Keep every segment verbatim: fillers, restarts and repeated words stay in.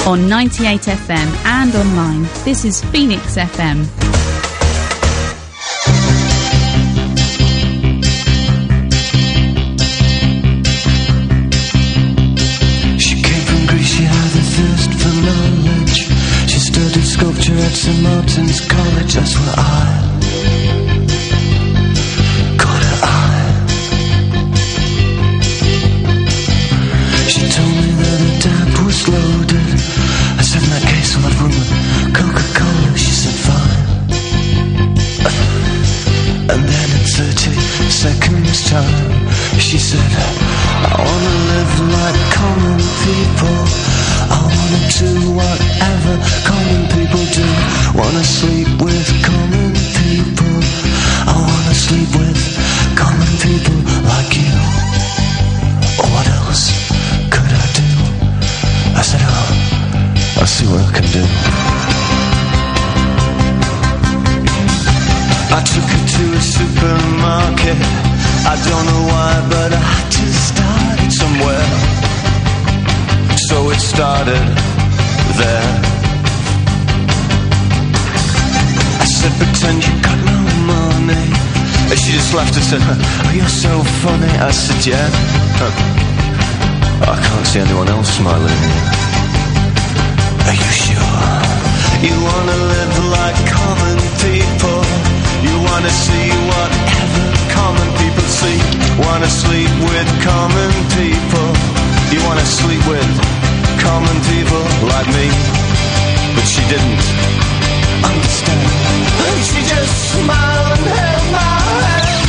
on ninety-eight F M and online. This is Phoenix F M. Sculpture at Saint Martin's College, that's where I caught her eye. She told me that her dad was loaded. I said, in that case I'll have room with Coca-Cola. She said, fine. And then in thirty seconds time, she said, I wanna live like common people. I wanna do whatever common people do. Wanna sleep with common people. I wanna sleep with common people like you. What else could I do? I said, oh, I'll see what I can do. I took her to a supermarket. I don't know why, but I had to start somewhere. So it started there. I said, pretend you got no money. And she just laughed and said, oh, you're so funny. I said, yeah. I can't see anyone else smiling. Are you sure? You wanna live like common people. You wanna see whatever common people see. Wanna sleep with common people. You wanna sleep with common people like me. But she didn't understand. She just smiled and held my hand.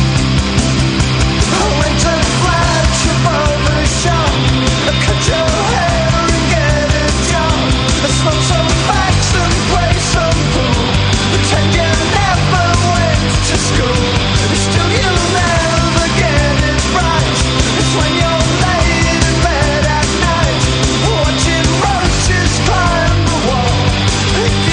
I went to the flagship barber shop. Cut your hair and get a job. Smoke some packs and play some pool. Pretend you never went to school. Still you'll never get it right. It's when you're laid in bed at night, watching roaches climb the wall. If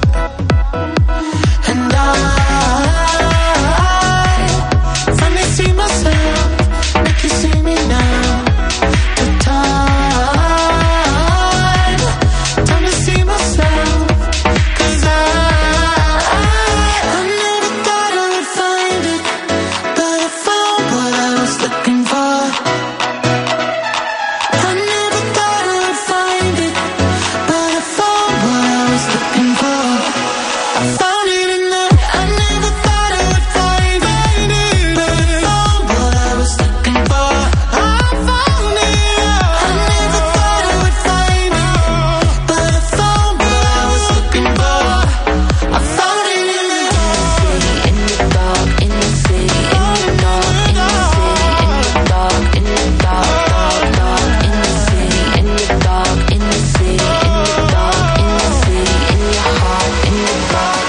And I finally see myself, make you see me now. The time, time to see myself. Cause I, I never thought I would find it, but I found what I was looking for. I never thought I would find it, but I found what I was looking for. I found it in there. I never thought I would find it, but I found what I was looking for. I found it. I never thought I would find it, but I found what I was looking for. I found it in there. In the dark, in the city, in the dark, in the city, in the dark, in the dark, dark, dark, in the city, in the dark, in the city, in the dark, in the city, in your heart, in the dark,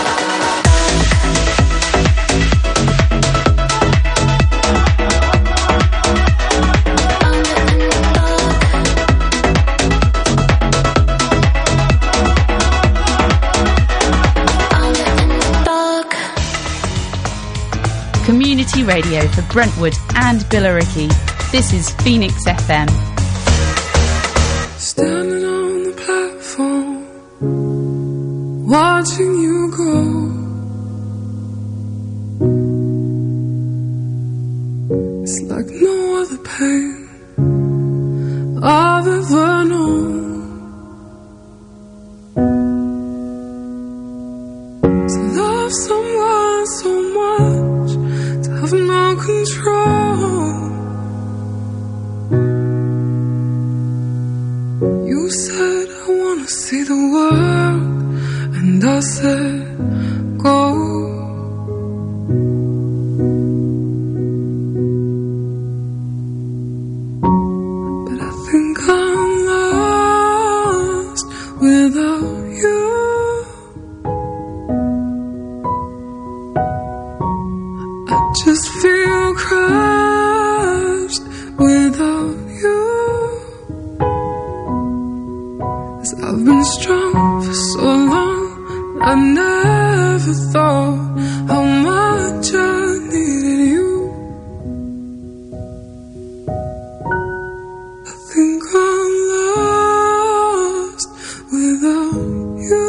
dark. Community radio for Brentwood and Billericay. This is Phoenix F M. Standing on the platform, watching you go. It's like no other pain I've ever known. To love someone so much, to have no control. You said I wanna see the world, and I said go. But I think I'm lost without you. I just feel crushed without you. 'Cause I've been strong for so long, I never thought how much I needed you. I think I'm lost without you.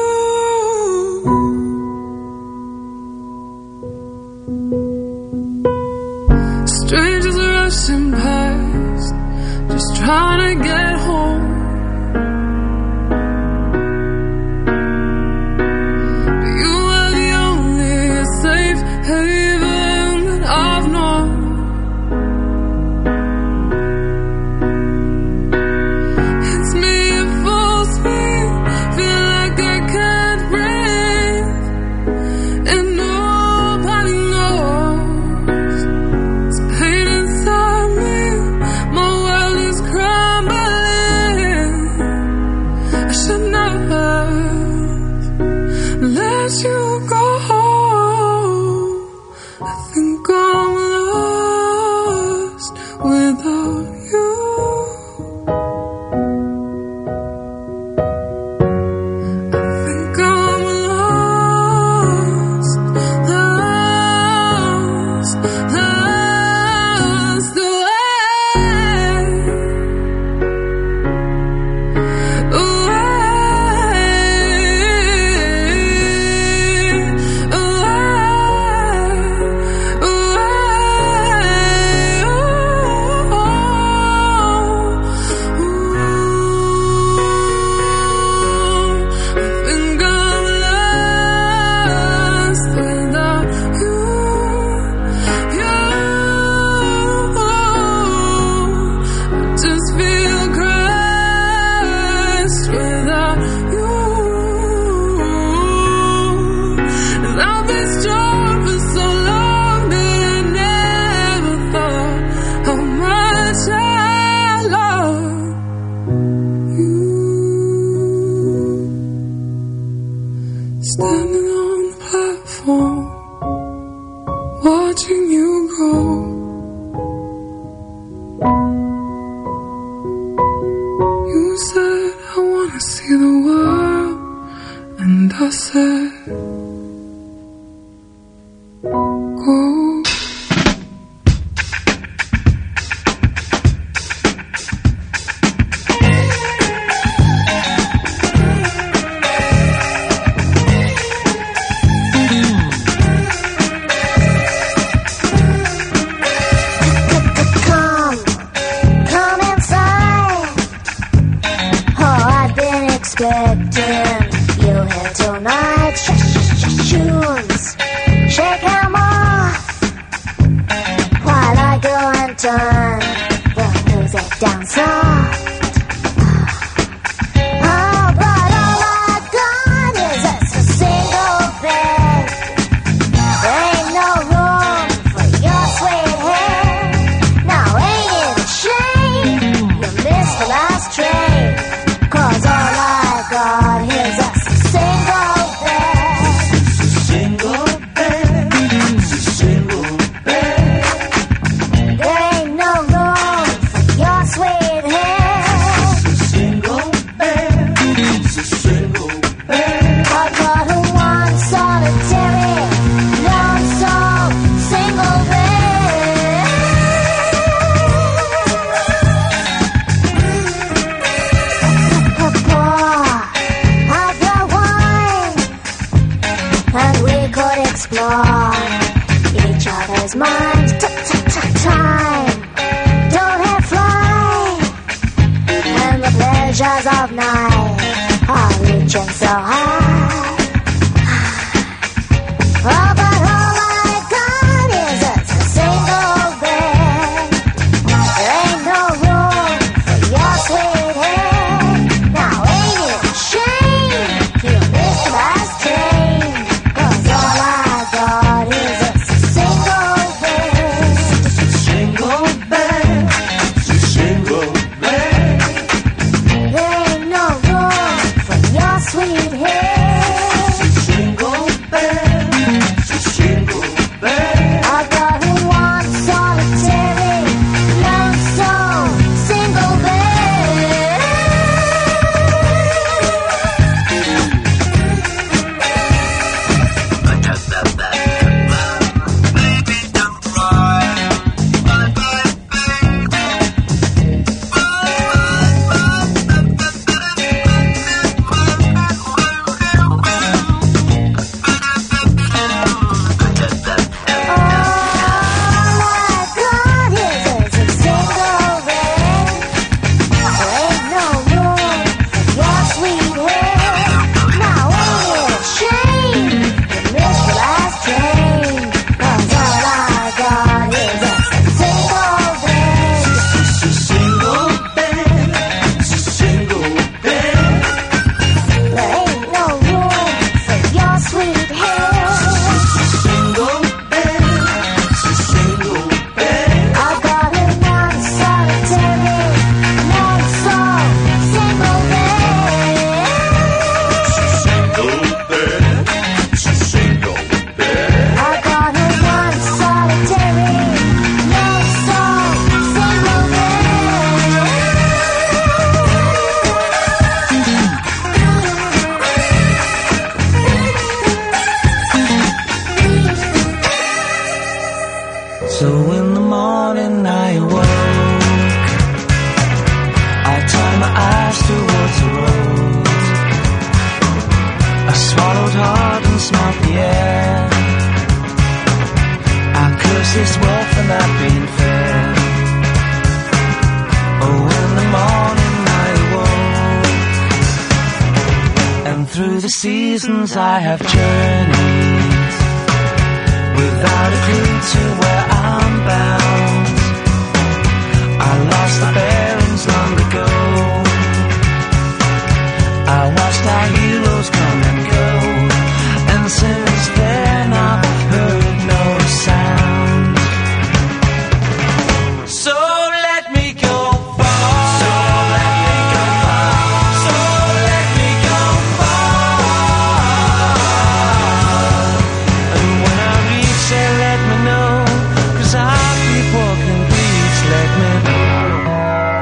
Strangers rushing past, just trying to get home. But you are the only safe haven that I've known. It's me at full speed, feel like I can't breathe, and nobody knows. It's pain inside me, my world is crumbling. I should never let you go. I think I'm lost without you. I think I'm lost, lost, lost away, standing on the platform, watching you go. You said I wanna see the world, and I I said, go. Turn the music down soft. Oh, but all I got is a single bed. There ain't no room for your sweet hair. Now ain't it a shame you missed the last train? 'Cause all I got is a single bed. Single bed, single bed. There ain't no room for your sweet hair. Single bed, single bed. I got a one solitary, lonesome, single bed. Papa, I got wine, and we could explore each other's minds. Time don't have fly, and the pleasures of night are reaching so high. Oh, but all I got is a single bed. There ain't no room for your sweet hair. Now ain't it a shame you missed the last train? 'Cause all I got is a single bed. Single bed, single bed. There ain't no room for your sweet hair. Single bed, single bed. I got a one solitary, lonesome, single bed. So in the morning I awoke, I turned my eyes towards the road. I swallowed hard and smelled the air. I cursed this world for not being fair. Oh, in the morning I awoke, and through the seasons I have journeyed without a clue to where I'm bound. I lost the bearings long ago. I watched our heroes come and go, and since then I've heard no sound. So let me go far. So let me go far. So let me go far. And when I reach there, let me know, 'cause I'll keep walking, please let me know.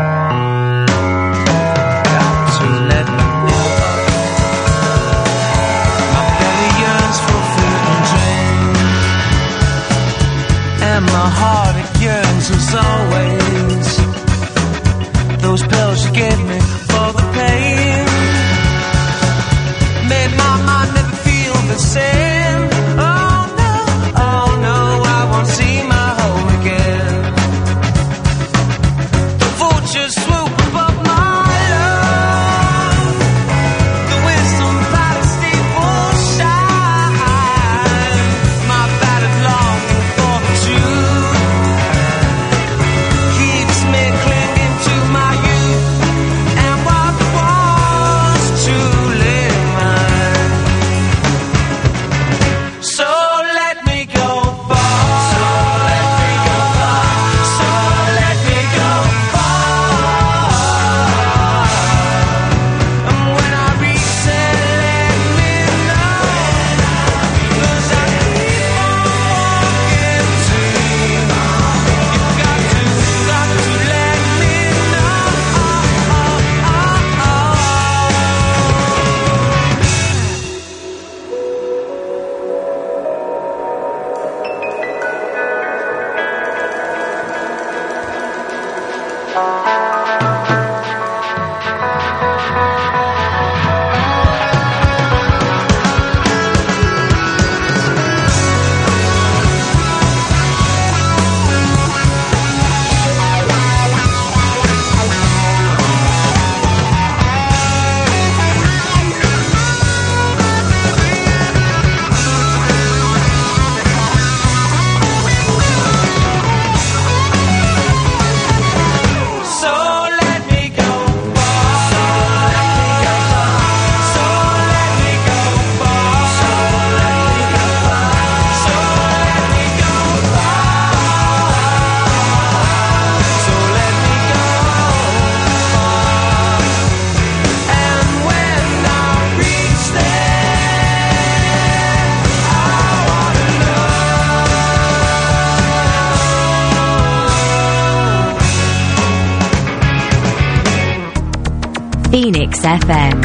Phoenix F M.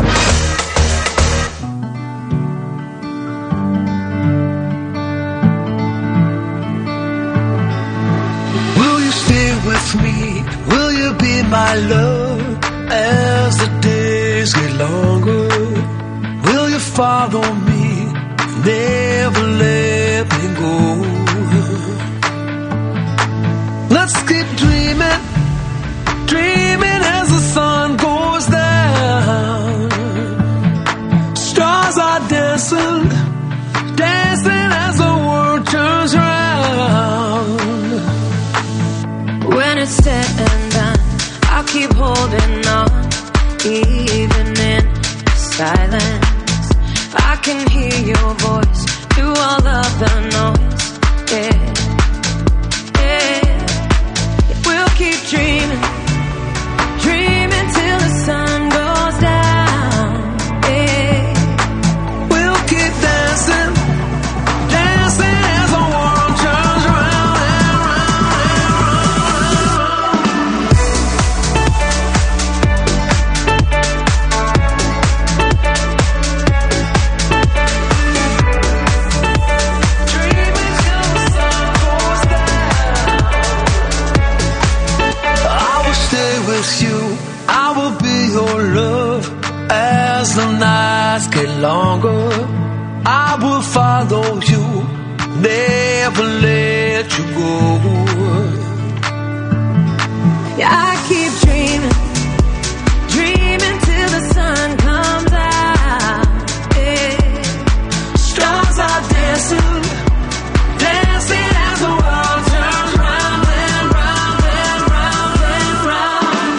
Will you stay with me? Will you be my love as the days get longer? Will you follow me? Never let me go. Let's keep dreaming, dreaming as the sun goes down. Stars are dancing, dancing as the world turns round. When it's said and done, I'll keep holding on, even in silence. I can hear your voice through all of the noise, yeah, yeah. We'll keep dreaming, dreaming till the sun goes down, yeah. We'll keep dancing, dancing as the world turns round and round Dreaming till the sun goes down. I will stay with you, I will be your love as the nights get longer. I will follow you, never let you go. Yeah, I keep dreaming, dreaming till the sun comes out, yeah. Stars are dancing, dancing as the world turns round and round and round and round.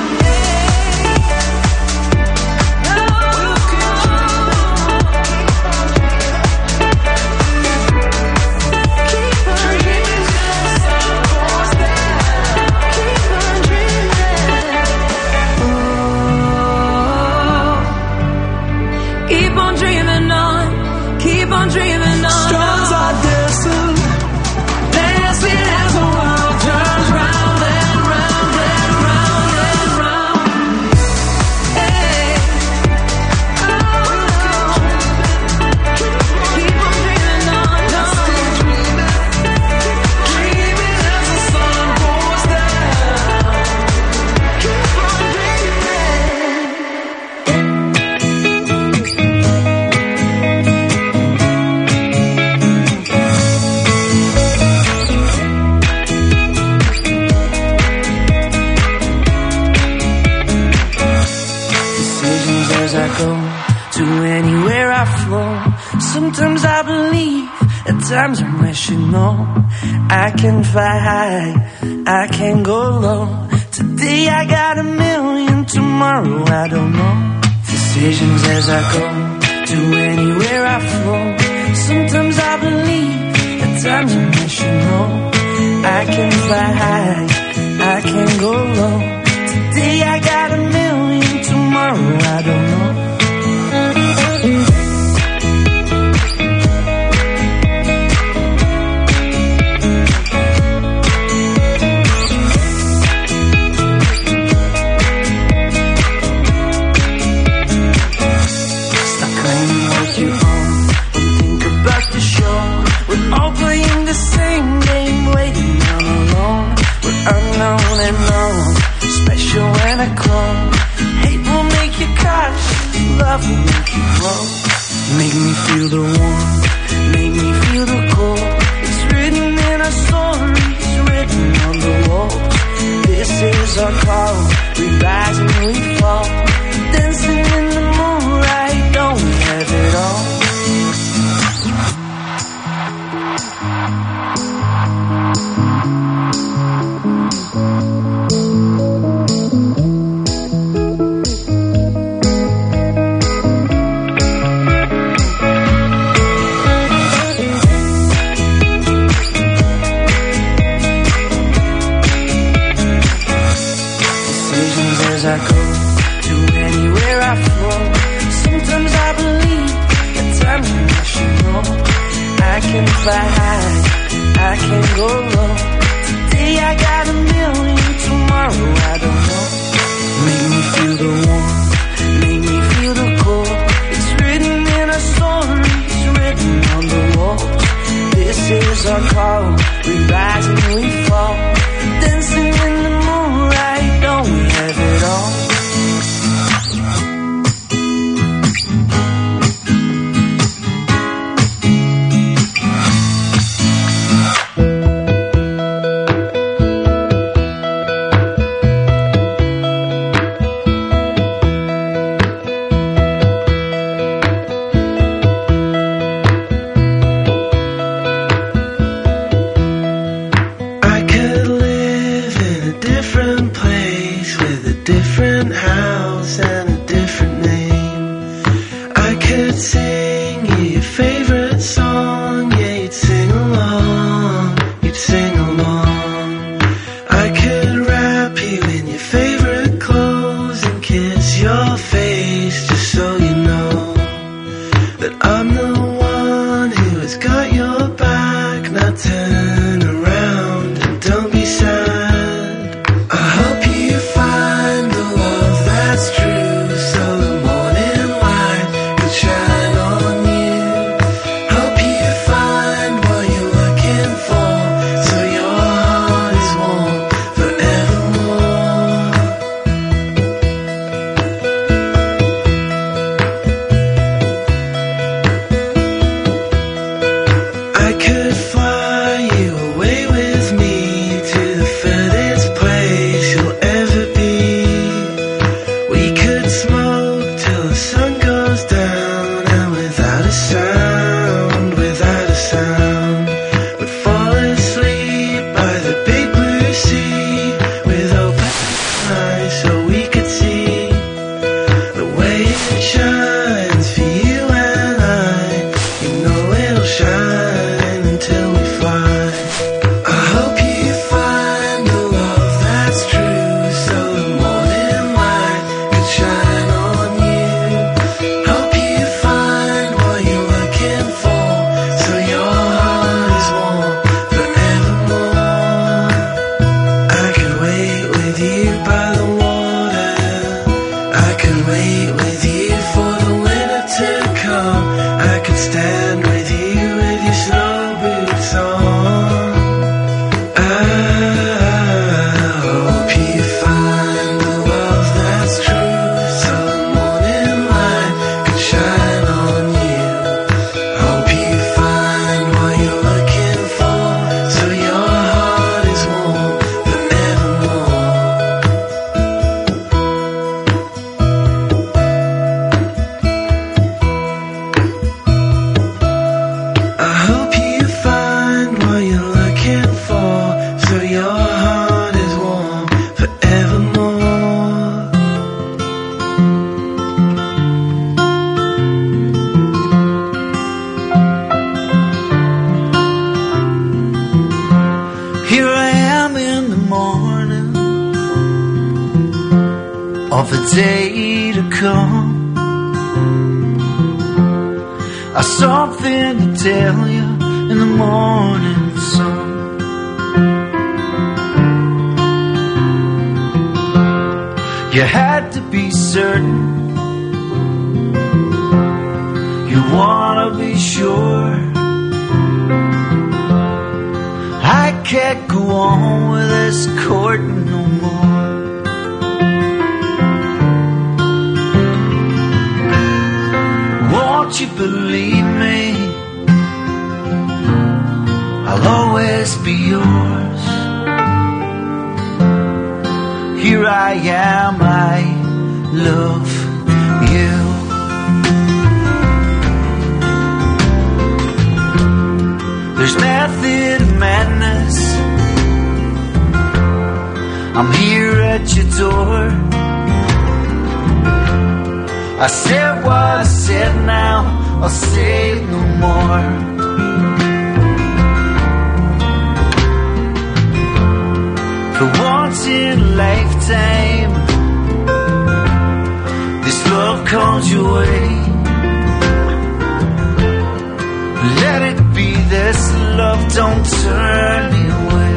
We'll keep dreaming till the sun goes down. Keep on dreaming. Oh, keep on dreaming on, keep on dreaming on. Stars are dancing, dancing as the world turns round and round and round and round. Hey. Oh, keep on dreaming on. Dreaming, dreaming as the sun goes down. Keep on Decisions as I go to anywhere I flow. Sometimes I believe, at times I'm rational. I can fly high, I can go low. Today I got a million, tomorrow I don't know. Decisions as I go to anywhere I flow. Sometimes I believe, at times I'm rational. I can fly high, I can go low. Today I got a million, tomorrow I don't know. Stop claiming what you own and think about the show. We're all playing the same game, waiting on alone. We're unknown and known, special when I clone. Hate will make you cautious, love will make you grow. Make me feel the warmth, make me feel the cold. It's written in our stories, written on the walls. This is our call, we rise and we fall. Dancing in the moonlight, don't we have it all? Decisions as I go to anywhere I flow. Sometimes I believe, at times I'm rational. I can fly high, I can go low. Today I got a million, tomorrow I don't know. Make me feel the warmth, waves are cold, we rise and we fall, dancing in the moonlight, don't we have it all? of a day to come. I've something to tell you in the morning sun. You had to be certain, you wanna be sure. I can't go on with this courting no more. Won't you believe me? I'll always be yours. Here I am, I love you. There's method in madness. I'm here at your door. I said what I said, now I'll say it no more. For once in a lifetime, this love comes your way. Let it be this love, don't turn me away.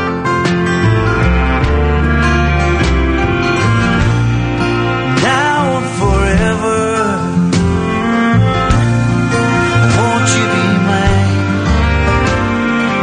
Now and forever, won't you be mine?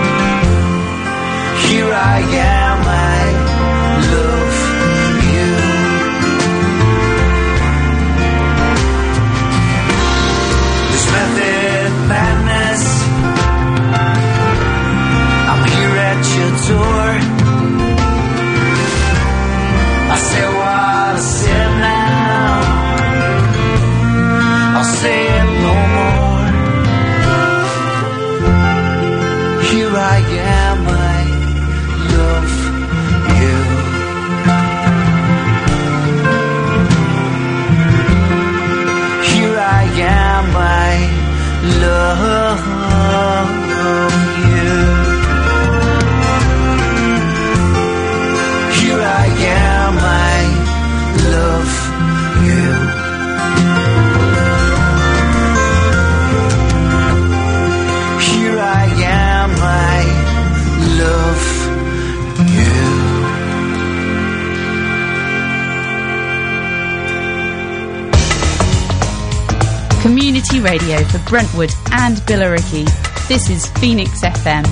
community radio for Brentwood and Billericay. This is Phoenix F M.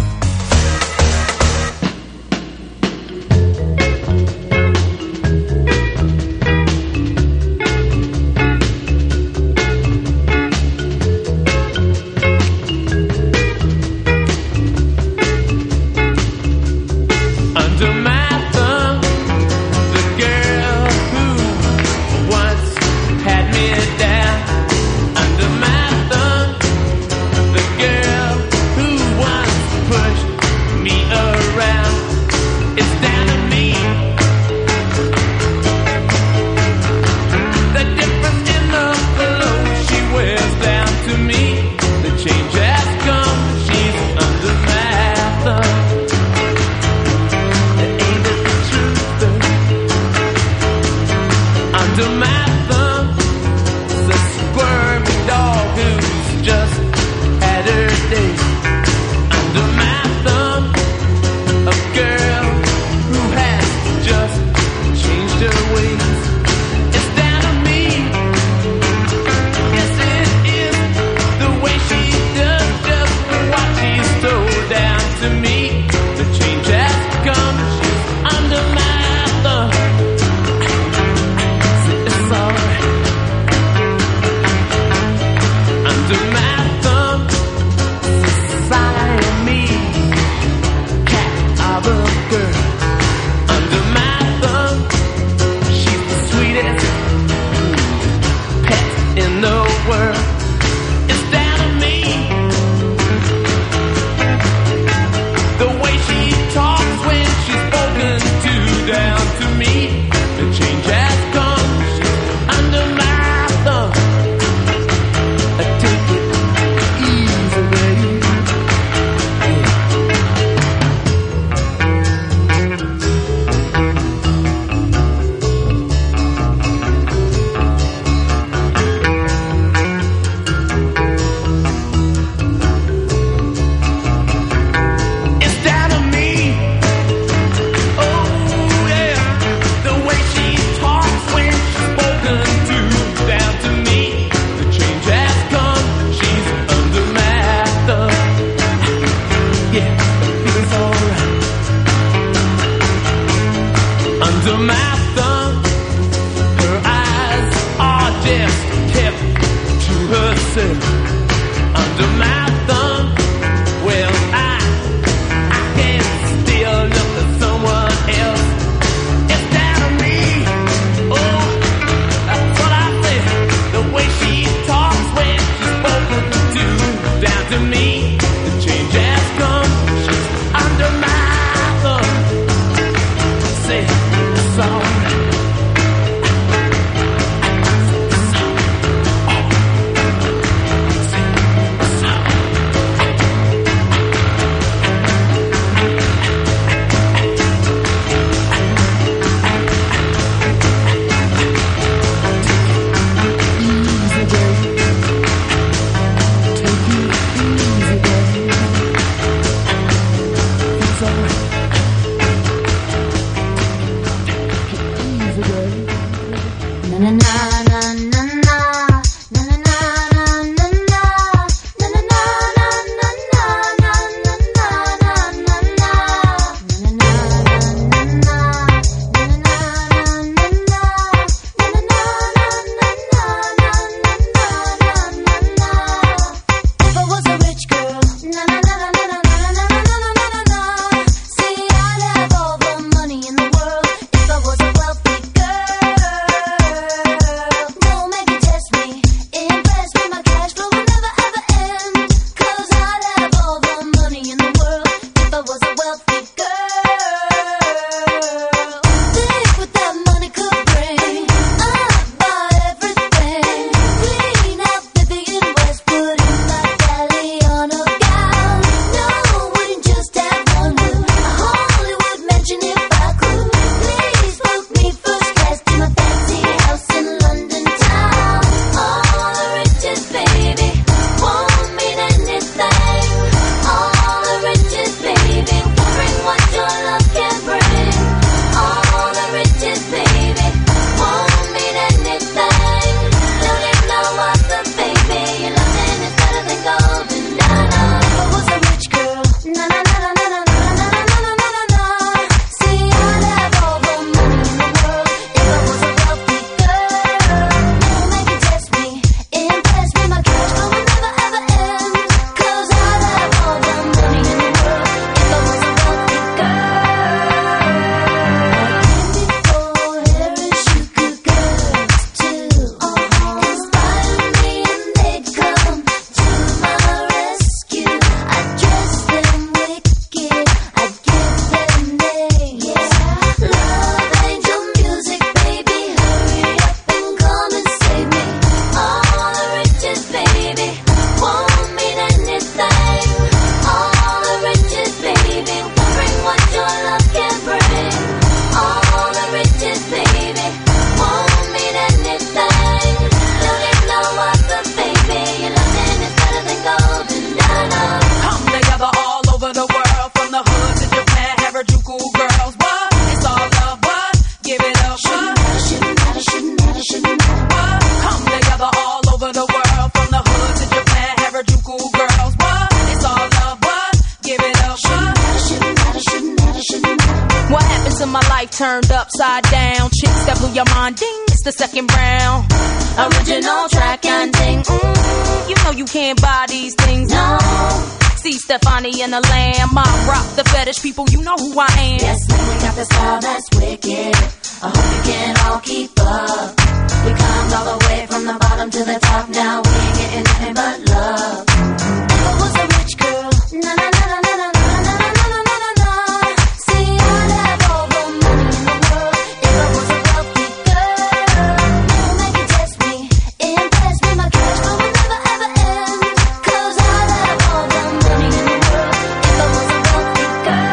life turned upside down. Chicks that blew your mind, ding, it's the second round. Original track and ding, mm, you know you can't buy these things, no. See Stefani and the Lamb, I rock the fetish people, you know who I am. Yes, man, we got the style that's wicked. I hope you can all keep up. We climbed all the way from the bottom to the top. Now we ain't getting nothing but love. If I was a rich girl, na na na na na na na na na na na na. See, I'd have all the money in the world. If I was a wealthy girl, never make you test me, impress me. My cash flow will never ever end. 'Cause I'd have all the money in the world. If I was a wealthy girl.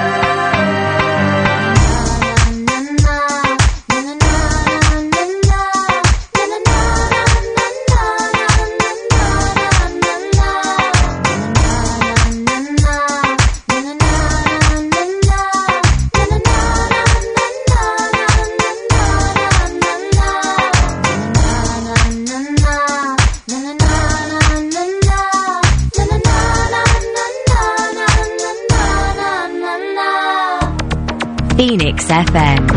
Phoenix F M.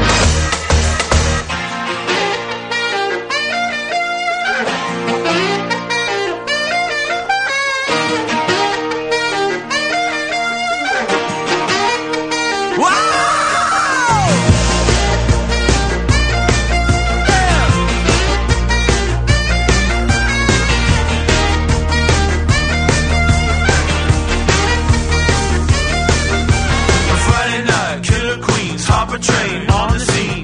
Train on the scene.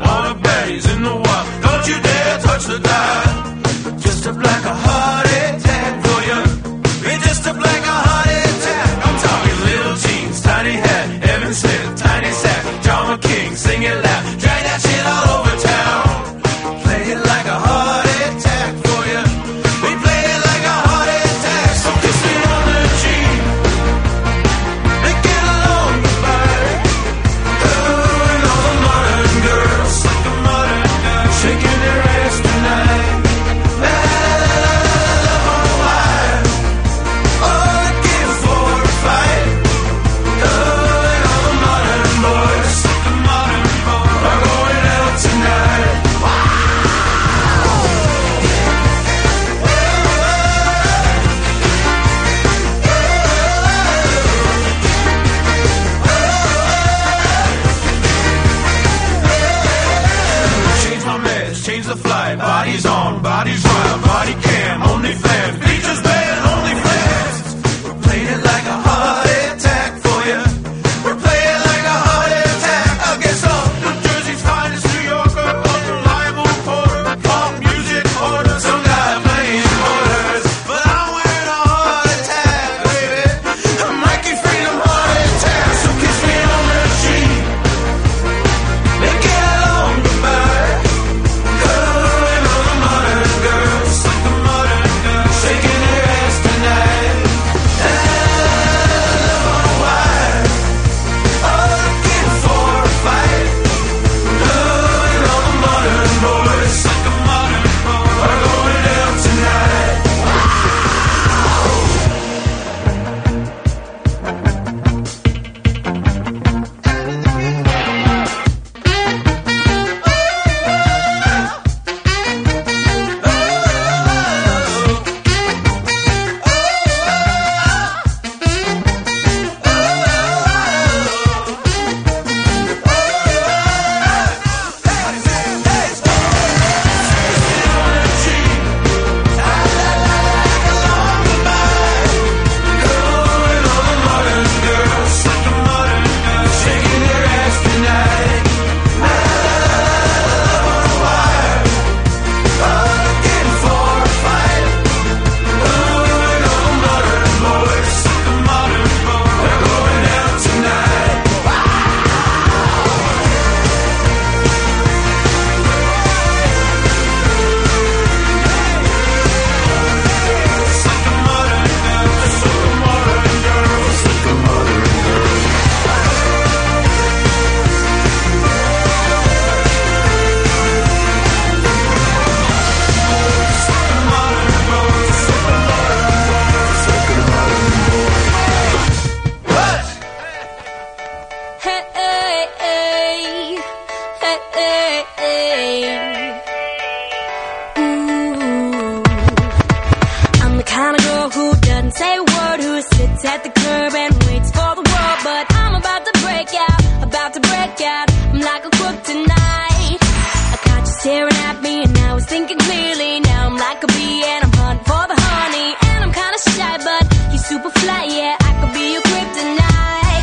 her and waits for the world, but I'm about to break out, about to break out. I'm like a crook tonight. I caught you staring at me and I was thinking clearly. Now I'm like a bee and I'm hunting for the honey. And I'm kinda shy, but you super fly, yeah. I could be your kryptonite.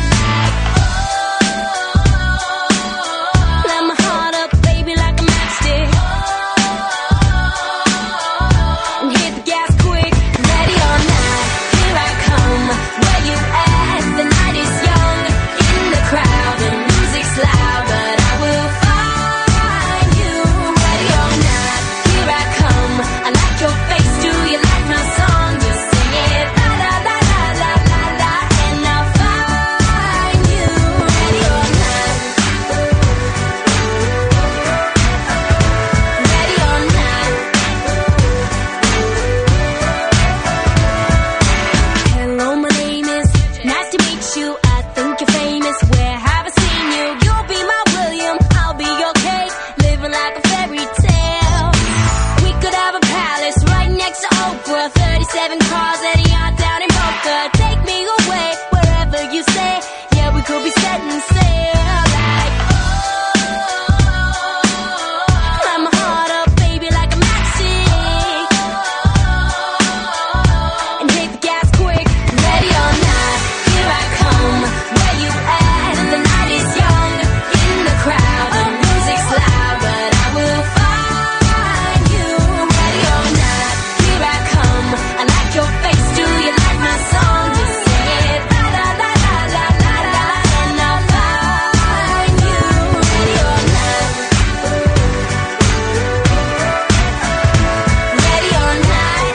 Light my heart up, baby, like a matchstick. And hit the gas quick, ready or not. Here I come, where you at? The night is young, in the crowd, the music's loud, but I will find you. Ready or not, here I come. I like your face, do you like my song? Just sing it, la la la la la la la, and I'll find you. Ready or not, ready or not. Hello, my name is, nice to meet you. I think you're famous, where have I seen you? You'll be my William, I'll be your Kate, living like a fairy tale. We could have a palace right next to Oprah, thirty-seven cars at a yacht down in Boca. Take me away, wherever you say, yeah, we could be setting sail. Like, light my heart up, baby, like a matchstick. And hit the gas quick, ready or not, here I come. Where you at? The night is young, in the crowd, the music's loud, but I will find you. Ready or not, here I come. I like your face, do you like my song? Just sing it, la la la la la la la, and I'll find you. Ready or not, ready or not,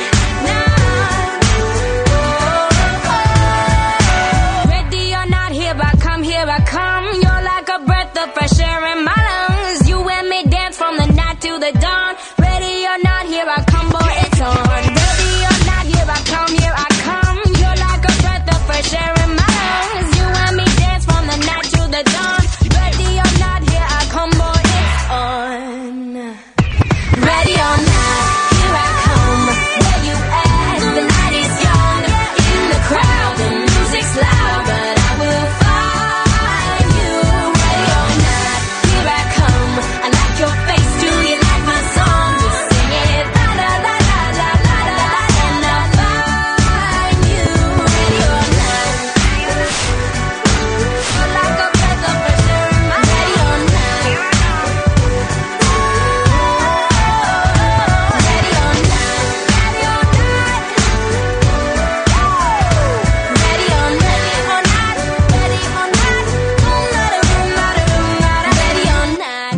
not. Ready or not, here I come, here I come. You're like a breath of fresh air in my lungs. You and me dance from the night to the dawn. Ready or not, here I come, boy, it's on. Ready or not, here I come, here I come. You're like a breath of fresh air in my lungs. You and me dance from the night to the dawn. Ready or not, here I come, boy, it's on. Ready or not, here I come. Where you at? The night is young, in the crowd, the music's loud, but I will find you. Ready or not, here I come. I like your face, do you like my song? Just sing it, la la la la la la la, and I'll find you. Ready or not, you're like a breath of fresh air in my lungs. Ready or not, ready or not, ready or not, ready or not, ready or not, ready or not.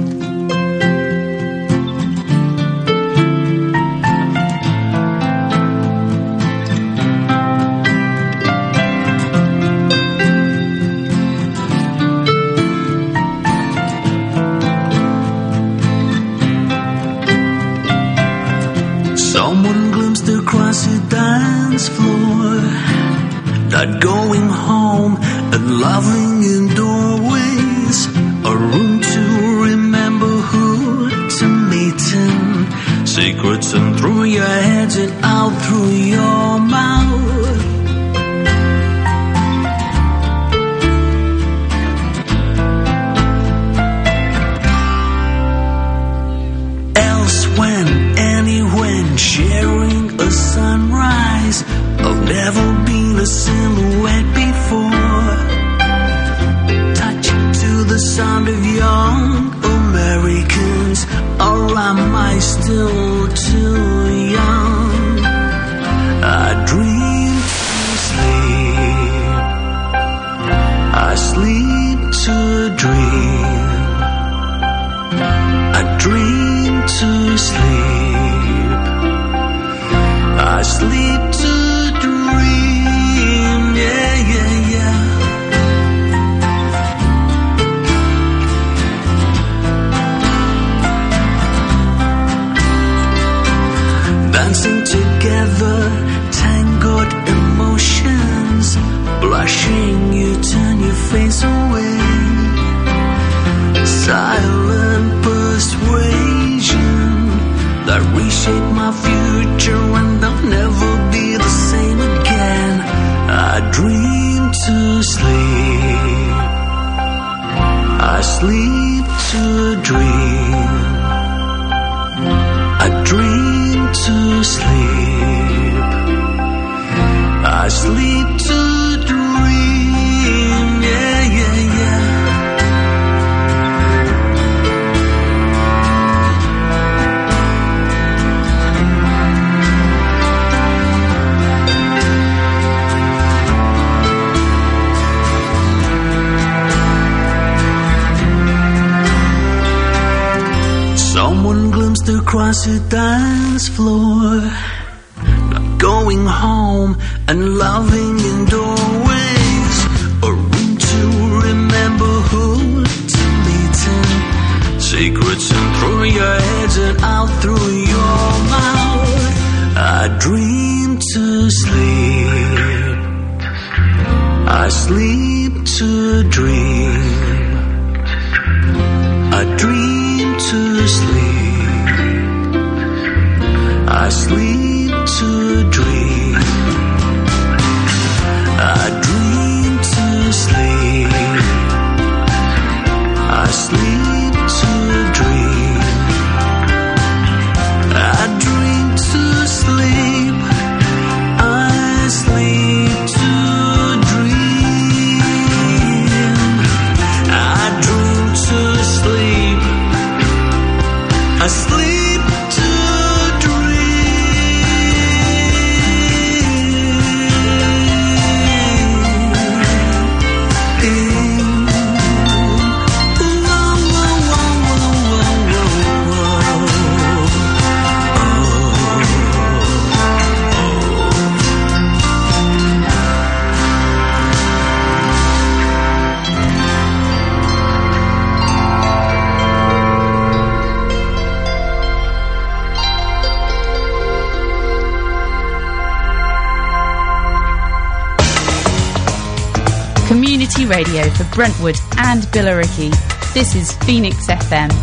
Someone glimpsed across the dance floor, not going home and loving in doorways. A room to remember, who to meet in. Secrets in through your head and out through your mouth. Else when, anywhen, sharing a sunrise. I've never been a silhouette before. Touch to the sound of young Americans, or am I still too young? I dream to sleep, I sleep to dream, I dream to sleep, I sleep to dream, yeah, yeah, yeah. Dancing together, tangled emotions. Blushing, you turn your face away. Silent persuasion that reshaped my future, and I'll never be the same again. I dream to sleep. I sleep to dream. I dream to sleep. I sleep to dream. Yeah, yeah, yeah. Someone glimpsed across the dance floor, not going home and loving in doorways, a room to remember who to meet in, secrets in through your heads and out through your mouth. I dream to sleep. I sleep to dream. I dream to sleep. I sleep to dream. I dream to sleep. I sleep to dream. I dream to sleep. I sleep to dream. I dream to sleep. I sleep to Community radio for Brentwood and Billericay. This is Phoenix F M.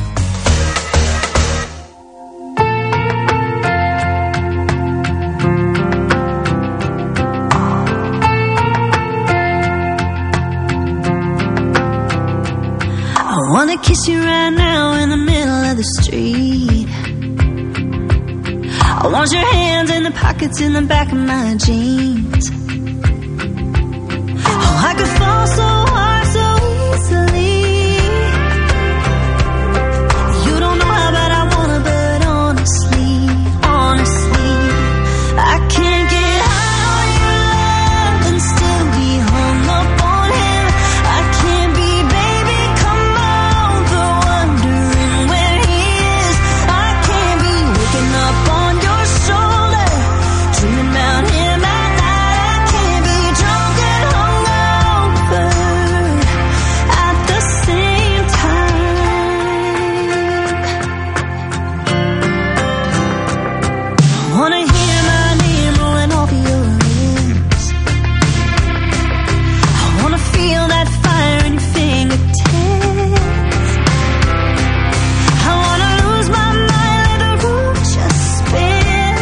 I wanna kiss you right now in the middle of the street. I want your hands in the pockets in the back of my jeans. I could fall so hard so easily. You don't know how bad I wanna, but honestly, honestly, I can't get high on your love and still be hung up on him. I can't be, baby, come over, wondering where he is. I can't be waking up on your shoulder, dreaming about him at night. I can't be drunk and hung at the same time. I wanna hear my name rolling off your lips. I wanna feel that fire in your fingertips. I wanna lose my mind, let the room just spin.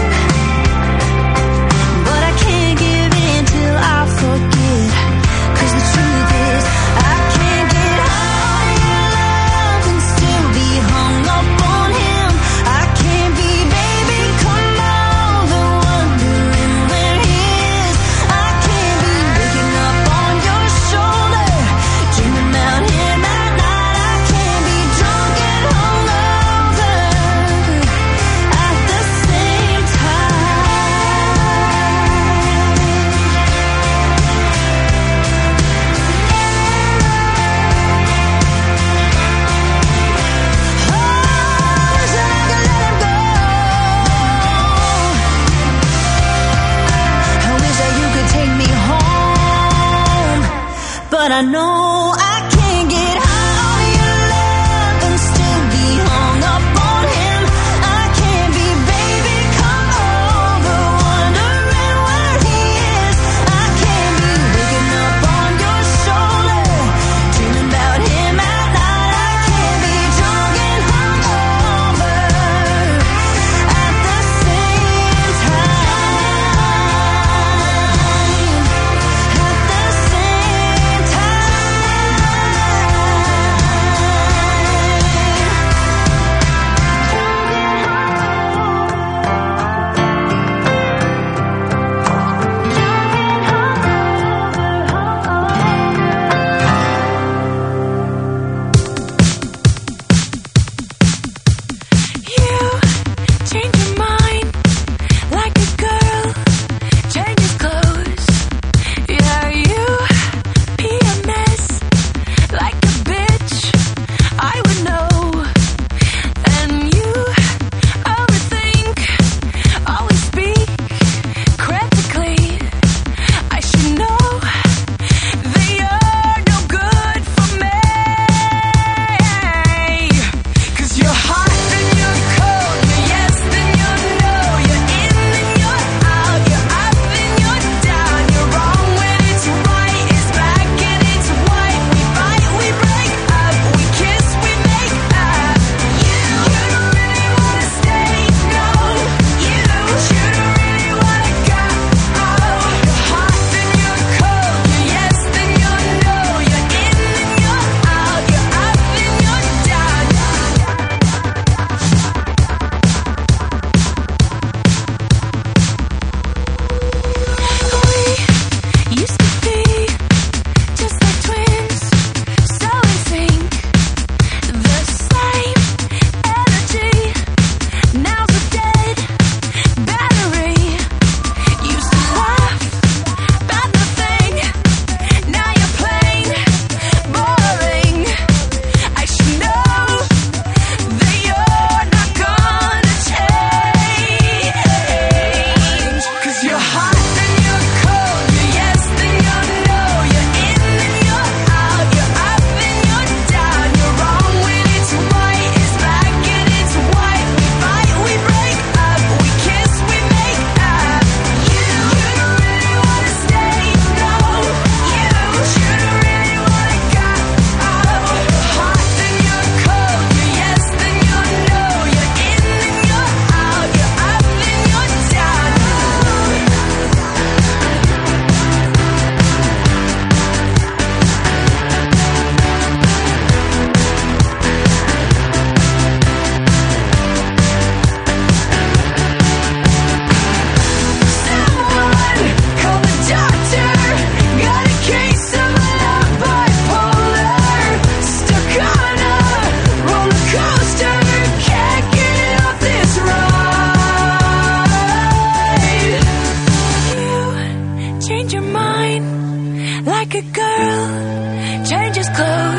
But I can't give in till I forget. 'Cause the truth is, I can't get high on your love and still be hung up on him. I can't be, baby, come over, wondering where he is. I can't be waking up on your shoulder, dreaming about him at night. I can't be drunk and hung over at the same but I know I can't get high on your love and still be hung up on him. I can't be, baby, come over, wondering where he is. I can't be waking up on your shoulder, dreaming about him at night. I can't be drunk and hung over at the same time. At the same world changes clothes.